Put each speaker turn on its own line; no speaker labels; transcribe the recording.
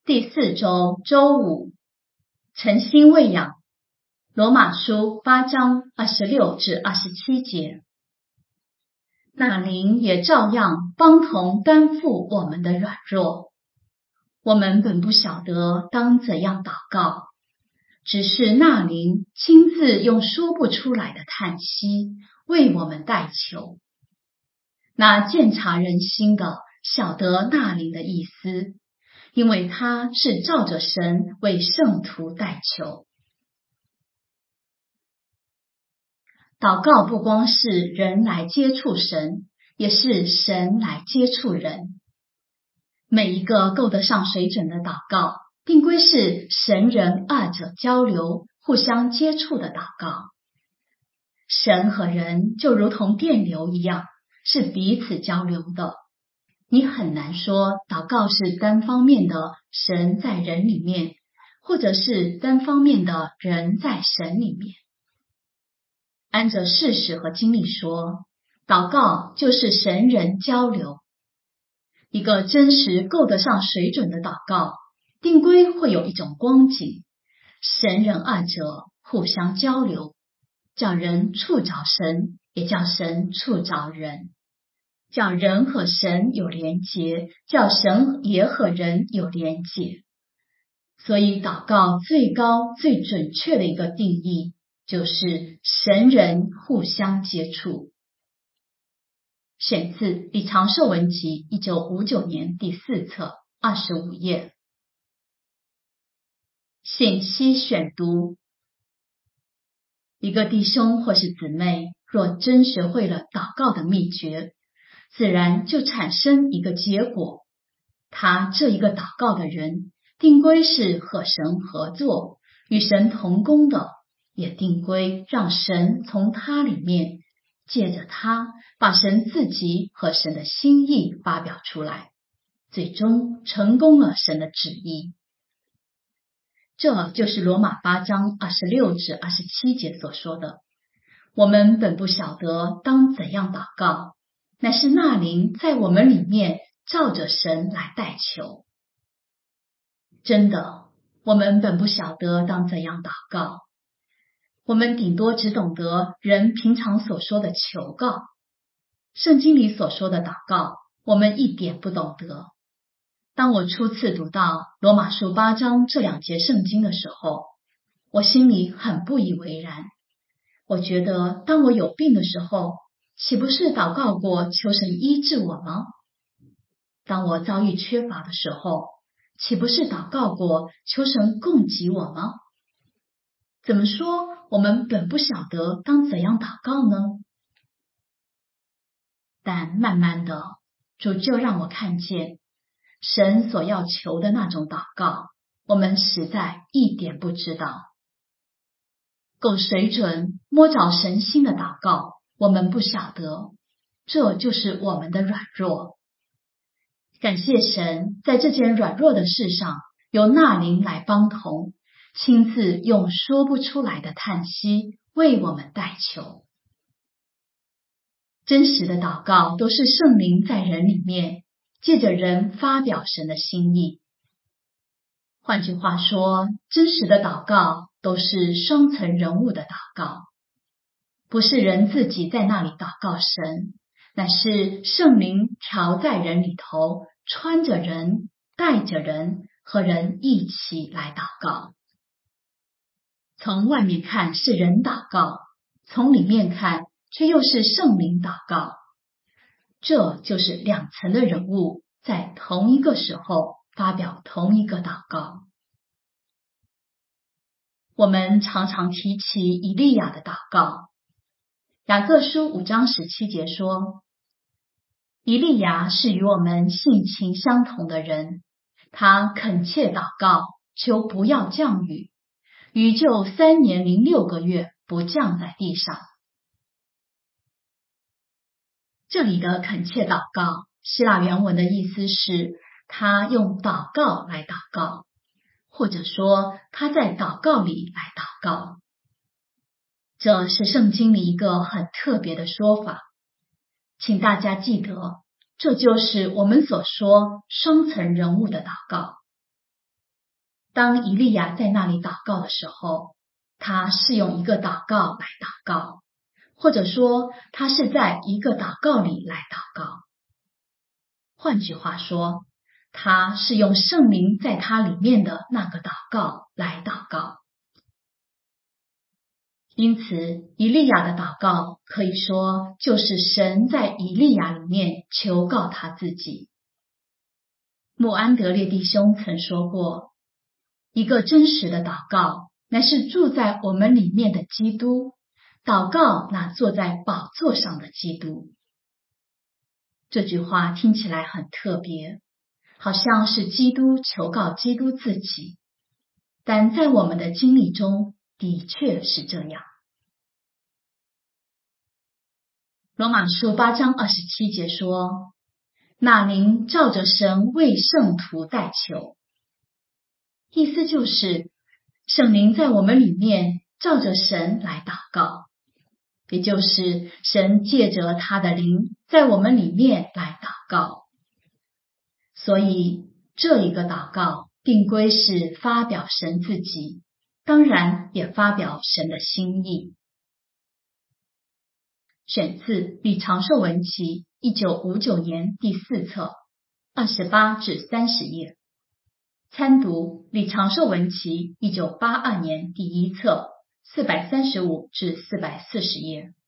第4周周五，诚心喂养。罗马书8章26至27节。那灵也照样帮同担负我们的软弱。我们本不晓得当怎样祷告，只是那灵亲自用说不出来的叹息为我们代求。那鉴察人心的晓得那灵的意思，因为他是照着神为圣徒代求。祷告不光是人来接触神，也是神来接触人。每一个够得上水准的祷告，定归是神人二者交流、互相接触的祷告。神和人就如同电流一样，是彼此交流的。你很难说祷告是单方面的神在人里面，或者是单方面的人在神里面。按着事实和经历说，祷告就是神人交流。一个真实够得上水准的祷告，定归会有一种光景，神人二者互相交流，叫人触着神，也叫神触着人，叫人和神有连结，叫神也和人有连结。所以祷告最高最准确的一个定义，就是神人互相接触。选自李长寿文集1959年第4册25页。信息选读。一个弟兄或是姊妹若真学会了祷告的秘诀，自然就产生一个结果，他这一个祷告的人定归是和神合作，与神同工的，也定归让神从他里面借着他把神自己和神的心意发表出来，最终成功了神的旨意。这就是罗马8章26至27节所说的，我们本不晓得当怎样祷告，乃是那灵在我们里面照着神来代求。真的，我们本不晓得当怎样祷告，我们顶多只懂得人平常所说的求告，圣经里所说的祷告，我们一点不懂得。当我初次读到罗马书8章这2节圣经的时候，我心里很不以为然。我觉得当我有病的时候，岂不是祷告过求神医治我吗？当我遭遇缺乏的时候，岂不是祷告过求神供给我吗？怎么说我们本不晓得当怎样祷告呢？但慢慢的，主就让我看见神所要求的那种祷告，我们实在一点不知道。够水准摸着神心的祷告，我们不晓得，这就是我们的软弱。感谢神，在这件软弱的事上，有那灵来帮同，亲自用说不出来的叹息为我们代求。真实的祷告都是圣灵在人里面，借着人发表神的心意。换句话说，真实的祷告都是双层人物的祷告，不是人自己在那里祷告神，乃是圣灵调在人里头，穿着人，带着人，和人一起来祷告。从外面看是人祷告，从里面看却又是圣灵祷告。这就是2层的人物在同一个时候发表同一个祷告。我们常常提起以利亚的祷告。雅各书5章17节说，以利亚是与我们性情相同的人，他恳切祷告，求不要降雨，雨就3年零6个月不降在地上。这里的恳切祷告，希腊原文的意思是他用祷告来祷告，或者说他在祷告里来祷告。这是圣经里一个很特别的说法，请大家记得，这就是我们所说双层人物的祷告。 当以利亚在那里祷告的时候，他是用一个祷告来祷告，或者说他是在一个祷告里来祷告。换句话说，他是用圣灵在他里面的那个祷告来祷告。因此，以利亚的祷告可以说就是神在以利亚里面求告他自己。穆安德烈弟兄曾说过，一个真实的祷告乃是住在我们里面的基督，祷告那坐在宝座上的基督。这句话听起来很特别，好像是基督求告基督自己，但在我们的经历中的确是这样。罗马书8章27节说，那灵照着神为圣徒代求，意思就是圣灵在我们里面照着神来祷告，也就是神借着他的灵在我们里面来祷告。所以这一个祷告定规是发表神自己，当然也发表神的心意。选自《李长寿文集》1959年第4册28至30页，参读《李长寿文集》1982年第1册435至440页。